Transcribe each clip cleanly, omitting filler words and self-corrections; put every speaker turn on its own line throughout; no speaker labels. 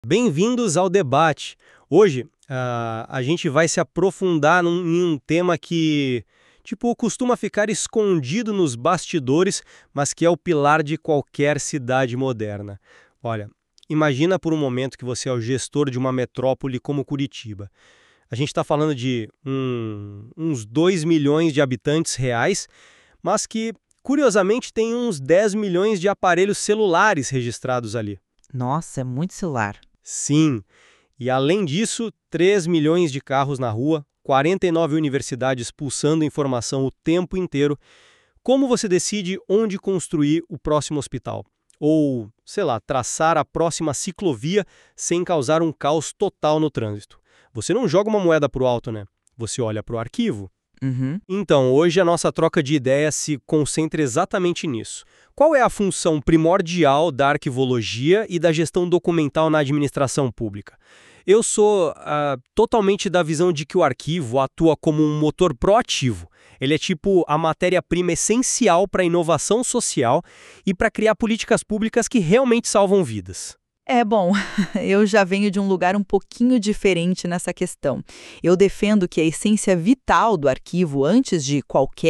Bem-vindos ao debate. Hoje, a gente vai se aprofundar em um tema que, costuma ficar escondido nos bastidores, mas que é o pilar de qualquer cidade moderna. Olha, imagina por um momento que você é o gestor de uma metrópole como Curitiba. A gente está falando de uns 2 milhões de habitantes reais, mas que, curiosamente, tem uns 10 milhões de aparelhos celulares registrados ali.
Nossa, é muito celular.
Sim, e além disso, 3 milhões de carros na rua, 49 universidades pulsando informação o tempo inteiro. Como você decide onde construir o próximo hospital? Ou, sei lá, traçar a próxima ciclovia sem causar um caos total no trânsito? Você não joga uma moeda pro alto, né? Você olha pro arquivo.
Uhum.
Então, hoje a nossa troca de ideias se concentra exatamente nisso. Qual é a função primordial da arquivologia e da gestão documental na administração pública? Eu sou totalmente da visão de que o arquivo atua como um motor proativo. Ele é tipo a matéria-prima essencial para a inovação social e para criar políticas públicas que realmente salvam vidas.
Bom, eu já venho de um lugar um pouquinho diferente nessa questão. Eu defendo que a essência vital do arquivo, antes de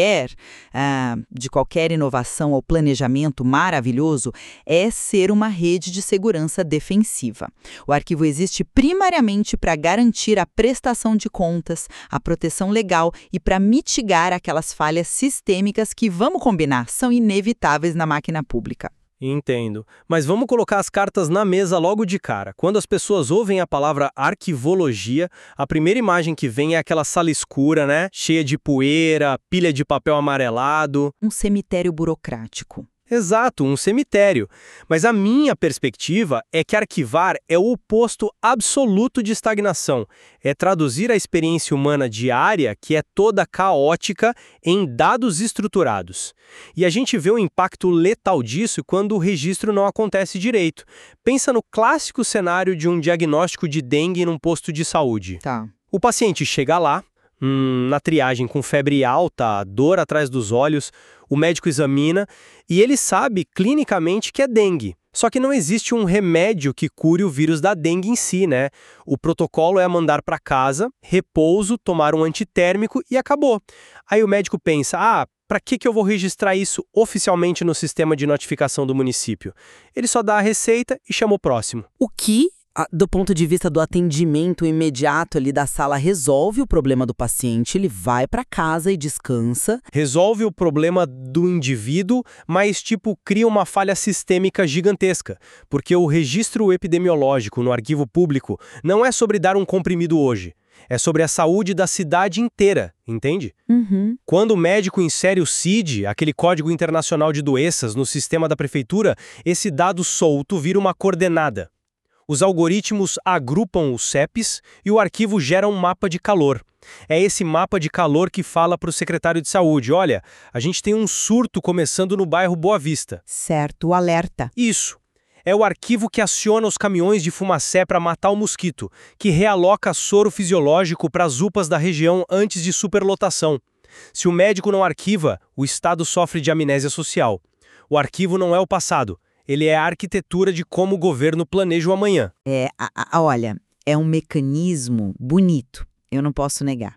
qualquer inovação ou planejamento maravilhoso, é ser uma rede de segurança defensiva. O arquivo existe primariamente para garantir a prestação de contas, a proteção legal e para mitigar aquelas falhas sistêmicas que, vamos combinar, são inevitáveis na máquina pública.
Entendo. Mas vamos colocar as cartas na mesa logo de cara. Quando as pessoas ouvem a palavra arquivologia, a primeira imagem que vem é aquela sala escura, né? Cheia de poeira, pilha de papel amarelado.
Um cemitério burocrático.
Exato, um cemitério. Mas a minha perspectiva é que arquivar é o oposto absoluto de estagnação. É traduzir a experiência humana diária, que é toda caótica, em dados estruturados. E a gente vê o impacto letal disso quando o registro não acontece direito. Pensa no clássico cenário de um diagnóstico de dengue num posto de saúde.
Tá.
O paciente chega lá, na triagem com febre alta, dor atrás dos olhos, o médico examina e ele sabe clinicamente que é dengue. Só que não existe um remédio que cure o vírus da dengue em si, né? O protocolo é mandar para casa, repouso, tomar um antitérmico e acabou. Aí o médico pensa, para que eu vou registrar isso oficialmente no sistema de notificação do município? Ele só dá a receita e chama o próximo.
O que, do ponto de vista do atendimento imediato ali da sala, resolve o problema do paciente, ele vai para casa e descansa.
Resolve o problema do indivíduo, mas cria uma falha sistêmica gigantesca, porque o registro epidemiológico no arquivo público não é sobre dar um comprimido hoje. É sobre a saúde da cidade inteira, entende?
Uhum.
Quando o médico insere o CID, aquele Código Internacional de Doenças, no sistema da prefeitura, esse dado solto vira uma coordenada. Os algoritmos agrupam os CEPs e o arquivo gera um mapa de calor. É esse mapa de calor que fala para o secretário de saúde, olha, a gente tem um surto começando no bairro Boa Vista.
Certo, o alerta.
Isso. É o arquivo que aciona os caminhões de fumacé para matar o mosquito, que realoca soro fisiológico para as UPAs da região antes de superlotação. Se o médico não arquiva, o Estado sofre de amnésia social. O arquivo não é o passado. Ele é a arquitetura de como o governo planeja o amanhã.
Olha, é um mecanismo bonito, eu não posso negar.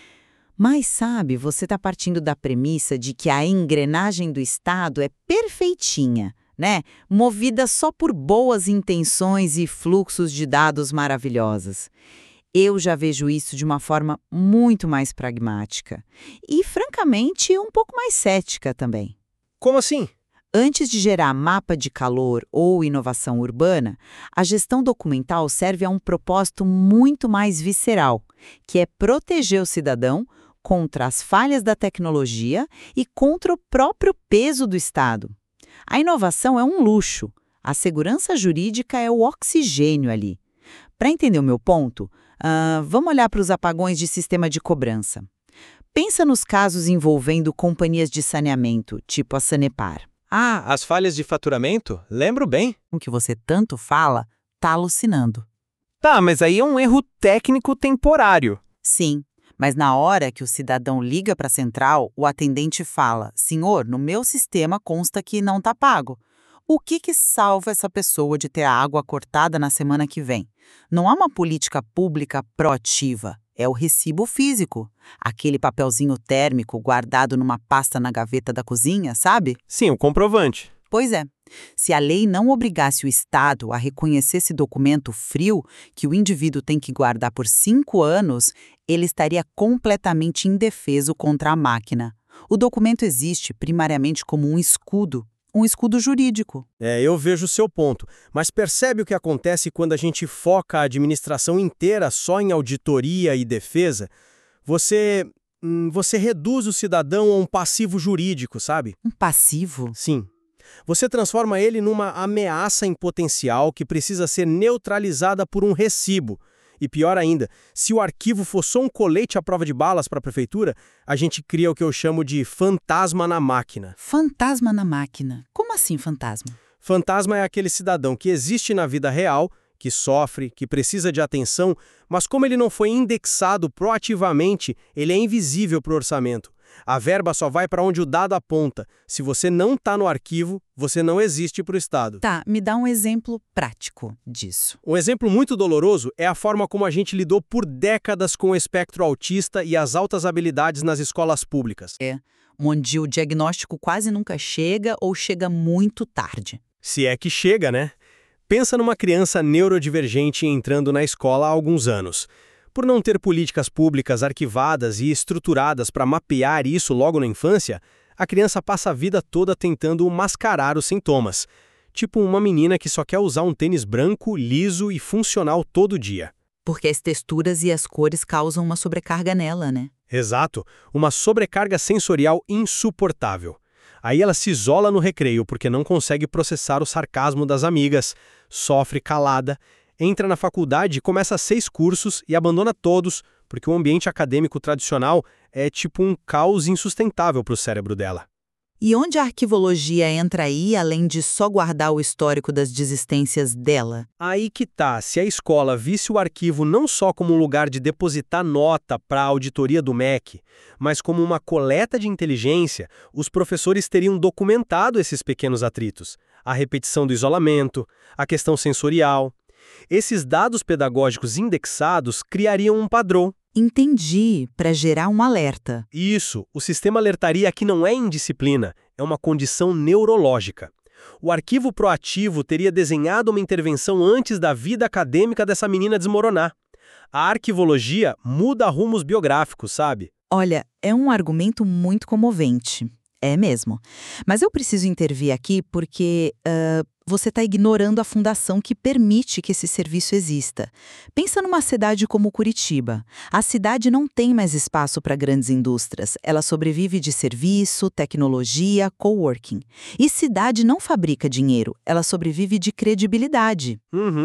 Mas, sabe, você está partindo da premissa de que a engrenagem do Estado é perfeitinha, né? Movida só por boas intenções e fluxos de dados maravilhosos. Eu já vejo isso de uma forma muito mais pragmática. E, francamente, um pouco mais cética também.
Como assim?
Antes de gerar mapa de calor ou inovação urbana, a gestão documental serve a um propósito muito mais visceral, que é proteger o cidadão contra as falhas da tecnologia e contra o próprio peso do Estado. A inovação é um luxo, a segurança jurídica é o oxigênio ali. Para entender o meu ponto, vamos olhar para os apagões de sistema de cobrança. Pensa nos casos envolvendo companhias de saneamento, tipo a Sanepar.
As falhas de faturamento? Lembro bem.
O que você tanto fala, tá alucinando.
Tá, mas aí é um erro técnico temporário.
Sim, mas na hora que o cidadão liga para a central, o atendente fala: senhor, no meu sistema consta que não tá pago.
O que salva essa pessoa de ter a água cortada na semana que vem? Não há uma política pública proativa. É o recibo físico. Aquele papelzinho térmico guardado numa pasta na gaveta da cozinha, sabe?
Sim, o comprovante.
Pois é. Se a lei não obrigasse o Estado a reconhecer esse documento frio que o indivíduo tem que guardar por 5 anos, ele estaria completamente indefeso contra a máquina. O documento existe primariamente como um escudo jurídico.
Eu vejo o seu ponto, mas percebe o que acontece quando a gente foca a administração inteira só em auditoria e defesa? Você reduz o cidadão a um passivo jurídico, sabe?
Um passivo?
Sim. Você transforma ele numa ameaça em potencial que precisa ser neutralizada por um recibo. E pior ainda, se o arquivo for só um colete à prova de balas para a prefeitura, a gente cria o que eu chamo de fantasma na máquina.
Fantasma na máquina? Como assim fantasma?
Fantasma é aquele cidadão que existe na vida real, que sofre, que precisa de atenção, mas como ele não foi indexado proativamente, ele é invisível para o orçamento. A verba só vai para onde o dado aponta. Se você não está no arquivo, você não existe para o Estado.
Tá, me dá um exemplo prático disso.
Um exemplo muito doloroso é a forma como a gente lidou por décadas com o espectro autista e as altas habilidades nas escolas públicas.
Onde o diagnóstico quase nunca chega ou chega muito tarde.
Se é que chega, né? Pensa numa criança neurodivergente entrando na escola há alguns anos. Por não ter políticas públicas arquivadas e estruturadas para mapear isso logo na infância, a criança passa a vida toda tentando mascarar os sintomas. Tipo uma menina que só quer usar um tênis branco, liso e funcional todo dia.
Porque as texturas e as cores causam uma sobrecarga nela, né?
Exato, uma sobrecarga sensorial insuportável. Aí ela se isola no recreio porque não consegue processar o sarcasmo das amigas, sofre calada, entra na faculdade, começa 6 cursos e abandona todos, porque o ambiente acadêmico tradicional é tipo um caos insustentável para o cérebro dela.
E onde a arquivologia entra aí, além de só guardar o histórico das desistências dela?
Aí que tá, se a escola visse o arquivo não só como um lugar de depositar nota para a auditoria do MEC, mas como uma coleta de inteligência, os professores teriam documentado esses pequenos atritos, a repetição do isolamento, a questão sensorial. Esses dados pedagógicos indexados criariam um padrão.
Entendi, para gerar um alerta.
Isso, o sistema alertaria que não é indisciplina, é uma condição neurológica. O arquivo proativo teria desenhado uma intervenção antes da vida acadêmica dessa menina desmoronar. A arquivologia muda rumos biográficos, sabe?
Olha, é um argumento muito comovente. É mesmo. Mas eu preciso intervir aqui porque você está ignorando a fundação que permite que esse serviço exista. Pensa numa cidade como Curitiba. A cidade não tem mais espaço para grandes indústrias. Ela sobrevive de serviço, tecnologia, coworking. E cidade não fabrica dinheiro. Ela sobrevive de credibilidade.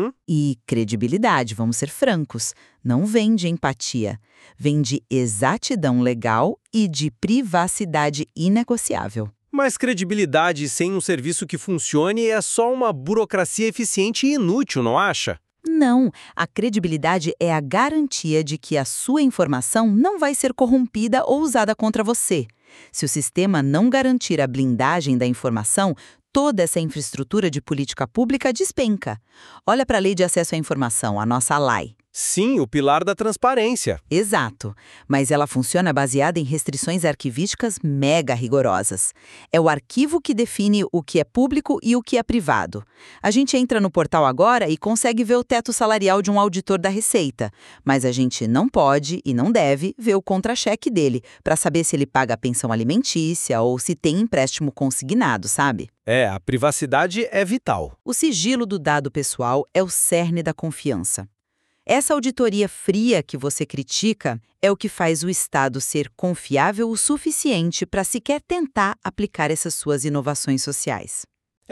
E credibilidade, vamos ser francos, não vem de empatia. Vem de exatidão legal e de privacidade inegociável.
Mas credibilidade sem um serviço que funcione é só uma burocracia eficiente e inútil, não acha?
Não, a credibilidade é a garantia de que a sua informação não vai ser corrompida ou usada contra você. Se o sistema não garantir a blindagem da informação, toda essa infraestrutura de política pública despenca. Olha para a Lei de Acesso à Informação, a nossa LAI.
Sim, o pilar da transparência.
Exato, mas ela funciona baseada em restrições arquivísticas mega rigorosas. É o arquivo que define o que é público e o que é privado. A gente entra no portal agora e consegue ver o teto salarial de um auditor da Receita, mas a gente não pode e não deve ver o contra-cheque dele, para saber se ele paga a pensão alimentícia ou se tem empréstimo consignado, sabe?
A privacidade é vital.
O sigilo do dado pessoal é o cerne da confiança. Essa auditoria fria que você critica é o que faz o Estado ser confiável o suficiente para sequer tentar aplicar essas suas inovações sociais.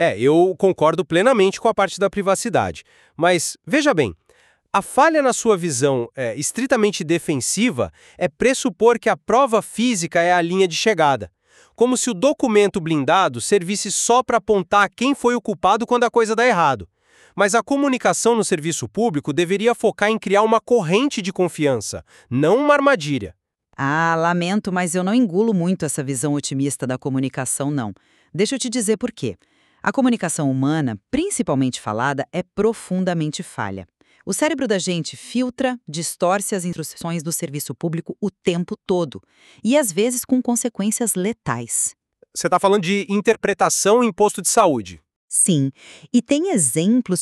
Eu concordo plenamente com a parte da privacidade. Mas, veja bem, a falha na sua visão estritamente defensiva é pressupor que a prova física é a linha de chegada. Como se o documento blindado servisse só para apontar quem foi o culpado quando a coisa dá errado. Mas a comunicação no serviço público deveria focar em criar uma corrente de confiança, não uma armadilha.
Lamento, mas eu não engulo muito essa visão otimista da comunicação, não. Deixa eu te dizer por quê. A comunicação humana, principalmente falada, é profundamente falha. O cérebro da gente filtra, distorce as instruções do serviço público o tempo todo, e às vezes com consequências letais.
Você está falando de interpretação em posto de saúde.
Sim, e tem exemplos,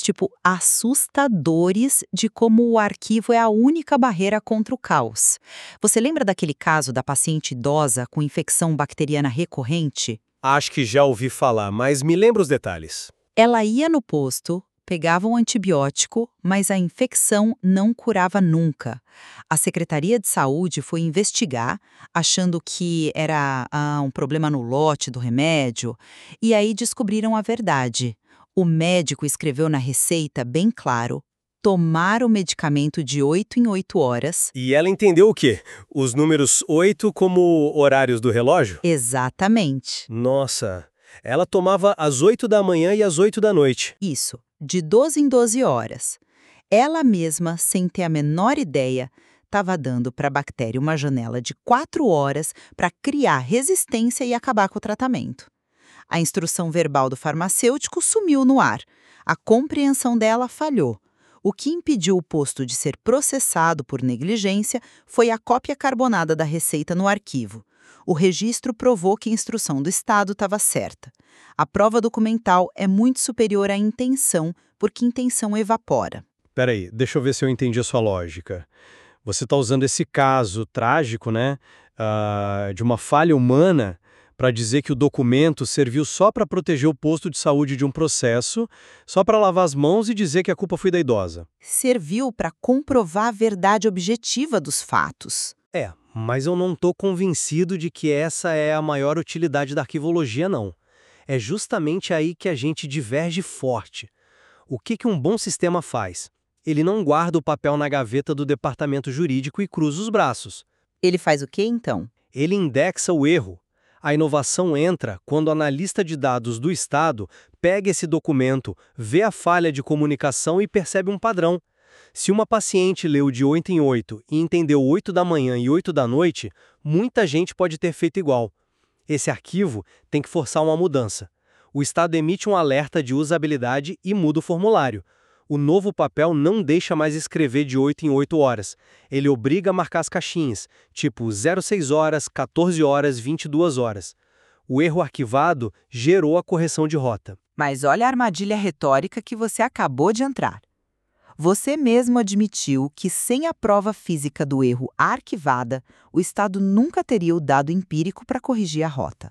assustadores de como o arquivo é a única barreira contra o caos. Você lembra daquele caso da paciente idosa com infecção bacteriana recorrente?
Acho que já ouvi falar, mas me lembra os detalhes.
Ela ia no posto, pegava um antibiótico, mas a infecção não curava nunca. A Secretaria de Saúde foi investigar, achando que era um problema no lote do remédio, e aí descobriram a verdade. O médico escreveu na receita bem claro: tomar o medicamento de 8 em 8 horas.
E ela entendeu o quê? Os números 8 como horários do relógio?
Exatamente.
Nossa, ela tomava às 8 da manhã e às 8 da noite.
Isso, de 12 em 12 horas. Ela mesma, sem ter a menor ideia, estava dando para a bactéria uma janela de 4 horas para criar resistência e acabar com o tratamento. A instrução verbal do farmacêutico sumiu no ar. A compreensão dela falhou. O que impediu o posto de ser processado por negligência foi a cópia carbonada da receita no arquivo. O registro provou que a instrução do Estado estava certa. A prova documental é muito superior à intenção, porque intenção evapora.
Peraí, deixa eu ver se eu entendi a sua lógica. Você está usando esse caso trágico, né, de uma falha humana para dizer que o documento serviu só para proteger o posto de saúde de um processo, só para lavar as mãos e dizer que a culpa foi da idosa.
Serviu para comprovar a verdade objetiva dos fatos.
Mas eu não estou convencido de que essa é a maior utilidade da arquivologia, não. É justamente aí que a gente diverge forte. O que um bom sistema faz? Ele não guarda o papel na gaveta do departamento jurídico e cruza os braços.
Ele faz o quê, então?
Ele indexa o erro. A inovação entra quando o analista de dados do Estado pega esse documento, vê a falha de comunicação e percebe um padrão. Se uma paciente leu de 8 em 8 e entendeu 8 da manhã e 8 da noite, muita gente pode ter feito igual. Esse arquivo tem que forçar uma mudança. O Estado emite um alerta de usabilidade e muda o formulário. O novo papel não deixa mais escrever de 8 em 8 horas. Ele obriga a marcar as caixinhas, tipo 06 horas, 14 horas, 22 horas. O erro arquivado gerou a correção de rota.
Mas olha a armadilha retórica que você acabou de entrar. Você mesmo admitiu que sem a prova física do erro arquivada, o Estado nunca teria o dado empírico para corrigir a rota.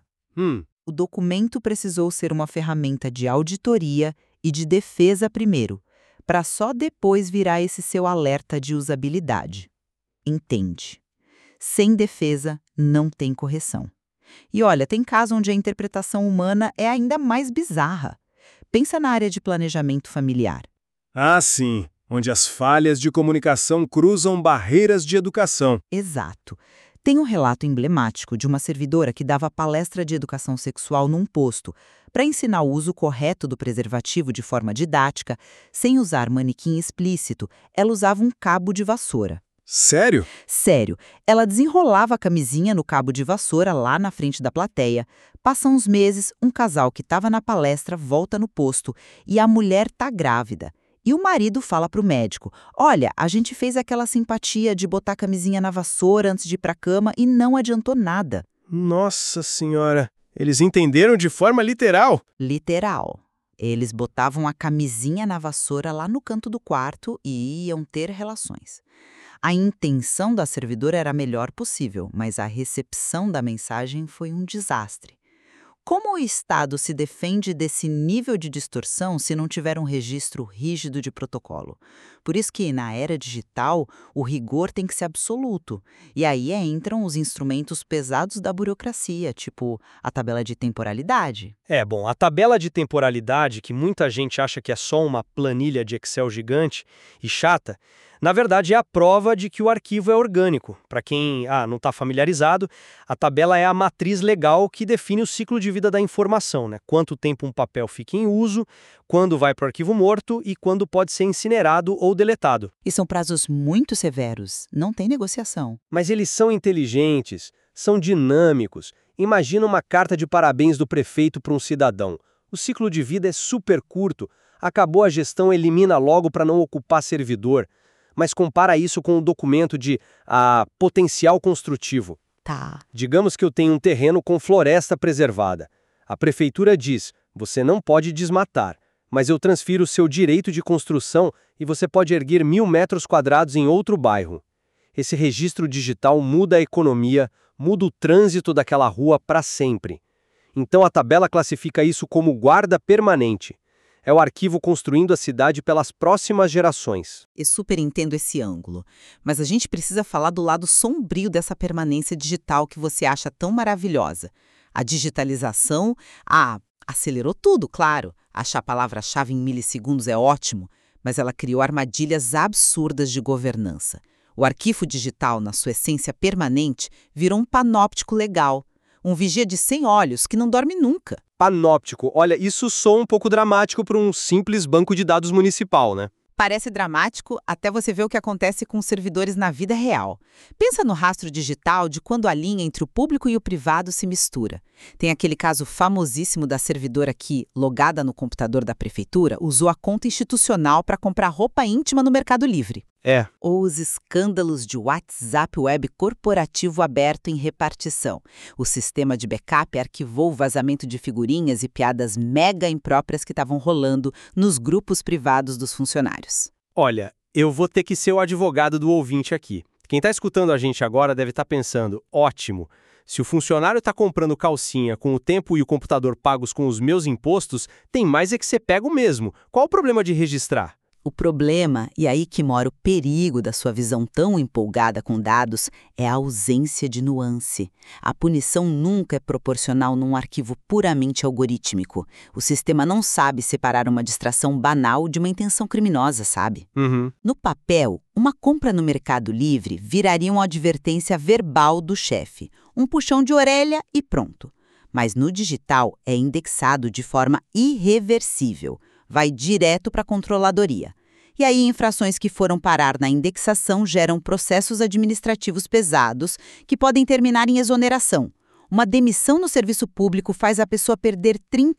O documento precisou ser uma ferramenta de auditoria e de defesa primeiro, para só depois virar esse seu alerta de usabilidade. Entende? Sem defesa, não tem correção. E olha, tem caso onde a interpretação humana é ainda mais bizarra. Pensa na área de planejamento familiar.
Ah, sim, onde as falhas de comunicação cruzam barreiras de educação.
Exato. Tem um relato emblemático de uma servidora que dava palestra de educação sexual num posto, para ensinar o uso correto do preservativo de forma didática, sem usar manequim explícito. Ela usava um cabo de vassoura.
Sério?
Sério, ela desenrolava a camisinha no cabo de vassoura lá na frente da plateia. Passam uns meses, um casal que estava na palestra volta no posto e a mulher tá grávida. E o marido fala pro médico: olha, a gente fez aquela simpatia de botar a camisinha na vassoura antes de ir pra cama e não adiantou nada.
Nossa Senhora, eles entenderam de forma literal.
Literal. Eles botavam a camisinha na vassoura lá no canto do quarto e iam ter relações. A intenção da servidora era a melhor possível, mas a recepção da mensagem foi um desastre. Como o Estado se defende desse nível de distorção se não tiver um registro rígido de protocolo? Por isso que, na era digital, o rigor tem que ser absoluto. E aí entram os instrumentos pesados da burocracia, tipo a tabela de temporalidade.
A tabela de temporalidade, que muita gente acha que é só uma planilha de Excel gigante e chata, na verdade é a prova de que o arquivo é orgânico. Para quem não está familiarizado, a tabela é a matriz legal que define o ciclo de vida da informação, né? Quanto tempo um papel fica em uso, quando vai para o arquivo morto e quando pode ser incinerado ou deletado.
E são prazos muito severos, não tem negociação.
Mas eles são inteligentes, são dinâmicos. Imagina uma carta de parabéns do prefeito para um cidadão. O ciclo de vida é super curto. Acabou a gestão, elimina logo para não ocupar servidor. Mas compara isso com um documento de potencial construtivo.
Tá.
Digamos que eu tenho um terreno com floresta preservada. A prefeitura diz, você não pode desmatar, mas eu transfiro o seu direito de construção e você pode erguer 1.000 metros quadrados em outro bairro. Esse registro digital muda a economia, muda o trânsito daquela rua para sempre. Então a tabela classifica isso como guarda permanente. É o arquivo construindo a cidade pelas próximas gerações.
Eu super entendo esse ângulo, mas a gente precisa falar do lado sombrio dessa permanência digital que você acha tão maravilhosa. A digitalização, acelerou tudo, claro. Achar a palavra-chave em milissegundos é ótimo, mas ela criou armadilhas absurdas de governança. O arquivo digital, na sua essência permanente, virou um panóptico legal. Um vigia de 100 olhos que não dorme nunca.
Panóptico, olha, isso soa um pouco dramático para um simples banco de dados municipal, né?
Parece dramático até você ver o que acontece com os servidores na vida real. Pensa no rastro digital de quando a linha entre o público e o privado se mistura. Tem aquele caso famosíssimo da servidora que, logada no computador da prefeitura, usou a conta institucional para comprar roupa íntima no Mercado Livre. Ou os escândalos de WhatsApp Web corporativo aberto em repartição. O sistema de backup arquivou o vazamento de figurinhas e piadas mega impróprias que estavam rolando nos grupos privados dos funcionários.
Olha, eu vou ter que ser o advogado do ouvinte aqui. Quem está escutando a gente agora deve estar pensando, ótimo, se o funcionário está comprando calcinha com o tempo e o computador pagos com os meus impostos, tem mais é que ser pego mesmo. Qual o problema de registrar?
O problema, e aí que mora o perigo da sua visão tão empolgada com dados, é a ausência de nuance. A punição nunca é proporcional num arquivo puramente algorítmico. O sistema não sabe separar uma distração banal de uma intenção criminosa, sabe? No papel, uma compra no Mercado Livre viraria uma advertência verbal do chefe. Um puxão de orelha e pronto. Mas no digital é indexado de forma irreversível. Vai direto para a controladoria. E aí, infrações que foram parar na indexação geram processos administrativos pesados que podem terminar em exoneração. Uma demissão no serviço público faz a pessoa perder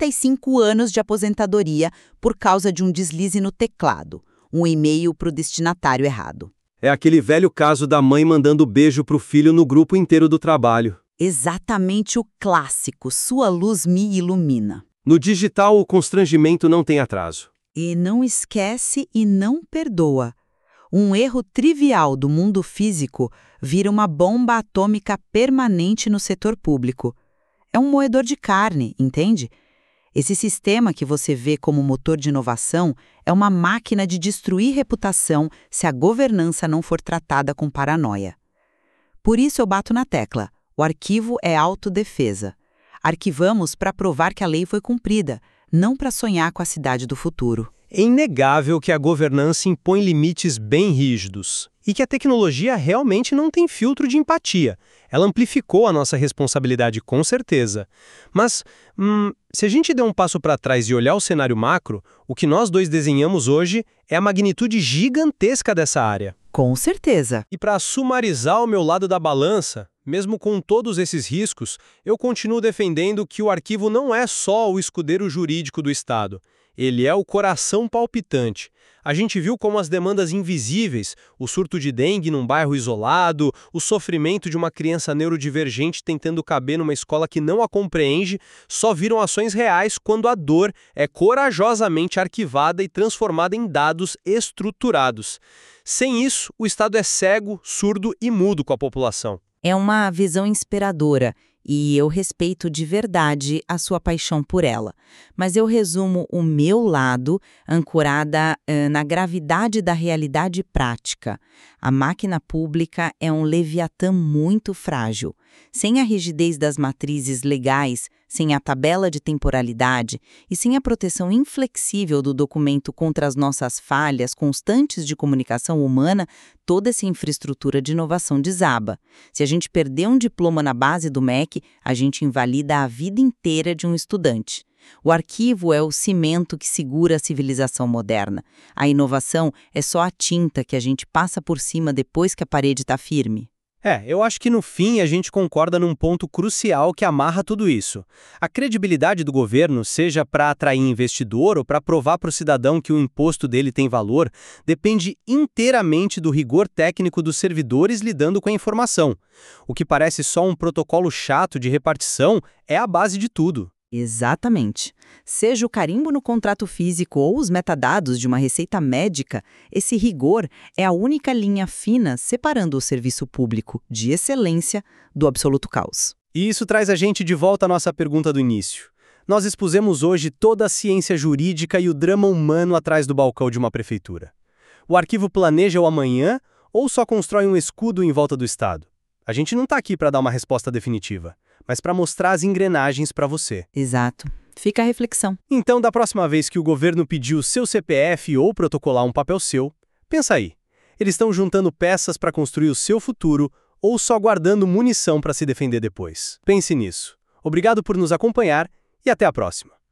35 anos de aposentadoria por causa de um deslize no teclado, um e-mail para o destinatário errado.
É aquele velho caso da mãe mandando beijo pro filho no grupo inteiro do trabalho.
Exatamente o clássico, sua luz me ilumina.
No digital, o constrangimento não tem atraso.
E não esquece e não perdoa. Um erro trivial do mundo físico vira uma bomba atômica permanente no setor público. É um moedor de carne, entende? Esse sistema que você vê como motor de inovação é uma máquina de destruir reputação se a governança não for tratada com paranoia. Por isso eu bato na tecla. O arquivo é autodefesa. Arquivamos para provar que a lei foi cumprida, não para sonhar com a cidade do futuro.
É inegável que a governança impõe limites bem rígidos e que a tecnologia realmente não tem filtro de empatia. Ela amplificou a nossa responsabilidade, com certeza. Mas, se a gente der um passo para trás e olhar o cenário macro, o que nós dois desenhamos hoje é a magnitude gigantesca dessa área.
Com certeza.
E para sumarizar o meu lado da balança, mesmo com todos esses riscos, eu continuo defendendo que o arquivo não é só o escudeiro jurídico do Estado. Ele é o coração palpitante. A gente viu como as demandas invisíveis, o surto de dengue num bairro isolado, o sofrimento de uma criança neurodivergente tentando caber numa escola que não a compreende, só viram ações reais quando a dor é corajosamente arquivada e transformada em dados estruturados. Sem isso, o Estado é cego, surdo e mudo com a população.
É uma visão inspiradora e eu respeito de verdade a sua paixão por ela. Mas eu resumo o meu lado ancorada na gravidade da realidade prática. A máquina pública é um leviatã muito frágil. Sem a rigidez das matrizes legais, sem a tabela de temporalidade e sem a proteção inflexível do documento contra as nossas falhas constantes de comunicação humana, toda essa infraestrutura de inovação desaba. Se a gente perder um diploma na base do MEC, a gente invalida a vida inteira de um estudante. O arquivo é o cimento que segura a civilização moderna. A inovação é só a tinta que a gente passa por cima depois que a parede está firme.
Eu acho que no fim a gente concorda num ponto crucial que amarra tudo isso. A credibilidade do governo, seja para atrair investidor ou para provar para o cidadão que o imposto dele tem valor, depende inteiramente do rigor técnico dos servidores lidando com a informação. O que parece só um protocolo chato de repartição é a base de tudo.
Exatamente. Seja o carimbo no contrato físico ou os metadados de uma receita médica, esse rigor é a única linha fina separando o serviço público de excelência do absoluto caos.
E isso traz a gente de volta à nossa pergunta do início. Nós expusemos hoje toda a ciência jurídica e o drama humano atrás do balcão de uma prefeitura. O arquivo planeja o amanhã ou só constrói um escudo em volta do Estado? A gente não está aqui para dar uma resposta definitiva, mas para mostrar as engrenagens para você.
Exato. Fica a reflexão.
Então, da próxima vez que o governo pedir o seu CPF ou protocolar um papel seu, pensa aí. Eles estão juntando peças para construir o seu futuro ou só guardando munição para se defender depois? Pense nisso. Obrigado por nos acompanhar e até a próxima.